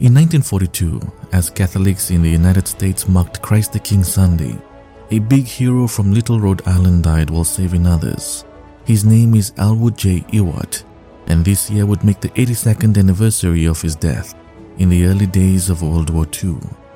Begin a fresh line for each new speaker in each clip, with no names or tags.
In 1942, as Catholics in the United States marked Christ the King Sunday, a big hero from Little Rhode Island died while saving others. His name is Elwood J. Ewart, and this year would make the 82nd anniversary of his death in the early days of World War II.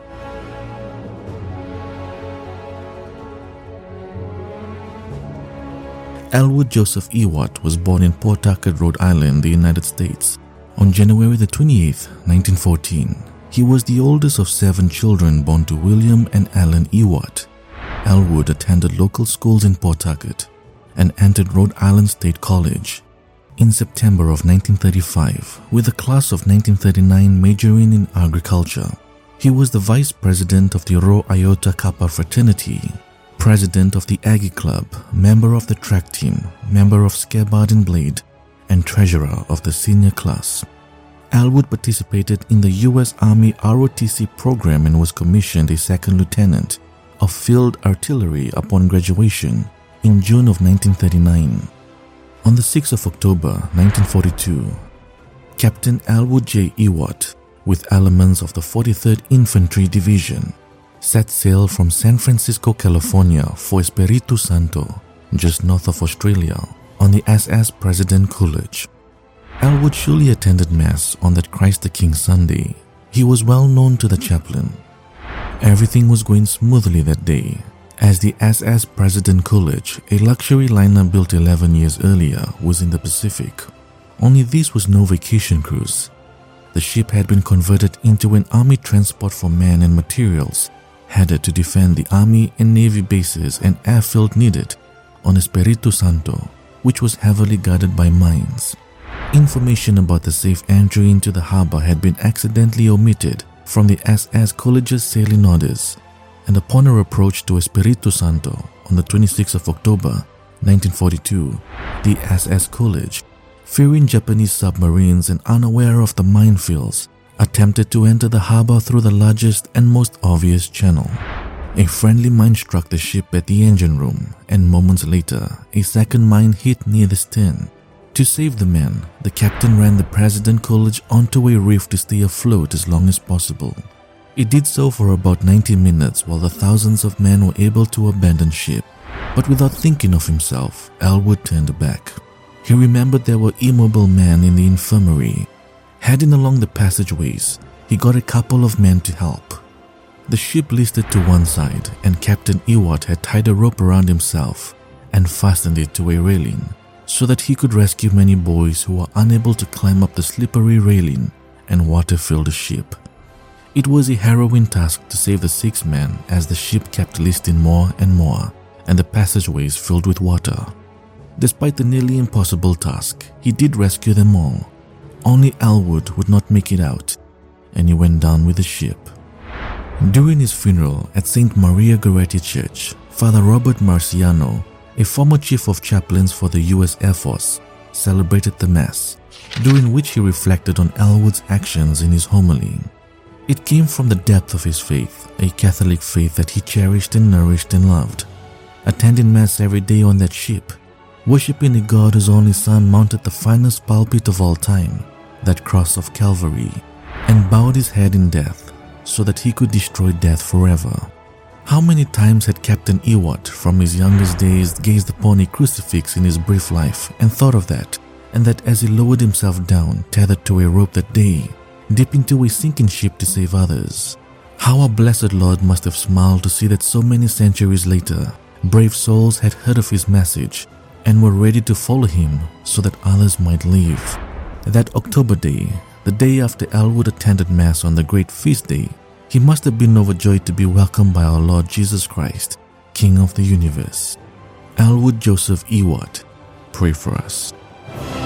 Elwood Joseph Ewart was born in Pawtucket, Rhode Island, the United States, on January 28, 1914. He was the oldest of 7 children born to William and Ellen Ewart. Elwood attended local schools in Pawtucket and entered Rhode Island State College in September of 1935 with a class of 1939 majoring in agriculture. He was the vice president of the Rho Iota Kappa fraternity, president of the Aggie Club, member of the track team, member of Scabbard and Blade, and treasurer of the senior class. Elwood participated in the U.S. Army ROTC program and was commissioned a second lieutenant of field artillery upon graduation in June of 1939. On the 6th of October 1942, Captain Elwood J. Ewart, with elements of the 43rd Infantry Division, set sail from San Francisco, California for Espiritu Santo, just north of Australia, on the SS President Coolidge. Elwood surely attended Mass on that Christ the King Sunday. He was well known to the chaplain. Everything was going smoothly that day, as the SS President Coolidge, a luxury liner built 11 years earlier, was in the Pacific. Only this was no vacation cruise. The ship had been converted into an army transport for men and materials, headed to defend the Army and Navy bases and airfield needed on Espiritu Santo, which was heavily guarded by mines. Information about the safe entry into the harbor had been accidentally omitted from the SS Coolidge's sailing orders, and upon our approach to Espiritu Santo on the 26th of October 1942, the SS Coolidge, fearing Japanese submarines and unaware of the minefields, attempted to enter the harbor through the largest and most obvious channel. A friendly mine struck the ship at the engine room, and moments later, a second mine hit near the stern. To save the men, the captain ran the President Coolidge onto a reef to stay afloat as long as possible. It did so for about 90 minutes while the thousands of men were able to abandon ship. But without thinking of himself, Elwood turned back. He remembered there were immobile men in the infirmary. Heading along the passageways, he got a couple of men to help. The ship listed to one side, and Captain Ewart had tied a rope around himself and fastened it to a railing so that he could rescue many boys who were unable to climb up the slippery railing and water-fill the ship. It was a harrowing task to save the 6 men as the ship kept listing more and more and the passageways filled with water. Despite the nearly impossible task, he did rescue them all. Only Elwood would not make it out, and he went down with the ship. During his funeral at St. Maria Goretti Church, Father Robert Marciano, a former chief of chaplains for the U.S. Air Force, celebrated the Mass, during which he reflected on Elwood's actions in his homily. It came from the depth of his faith, a Catholic faith that he cherished and nourished and loved. Attending Mass every day on that ship, worshipping a God whose only Son mounted the finest pulpit of all time, that cross of Calvary, and bowed his head in death so that he could destroy death forever. How many times had Captain Ewart from his youngest days gazed upon a crucifix in his brief life and thought of that, and that as he lowered himself down, tethered to a rope that day, dip into a sinking ship to save others? How our blessed Lord must have smiled to see that so many centuries later, brave souls had heard of his message and were ready to follow him so that others might live. That October day, the day after Elwood attended Mass on the great feast day, he must have been overjoyed to be welcomed by our Lord Jesus Christ, King of the universe. Elwood Joseph Ewart, pray for us.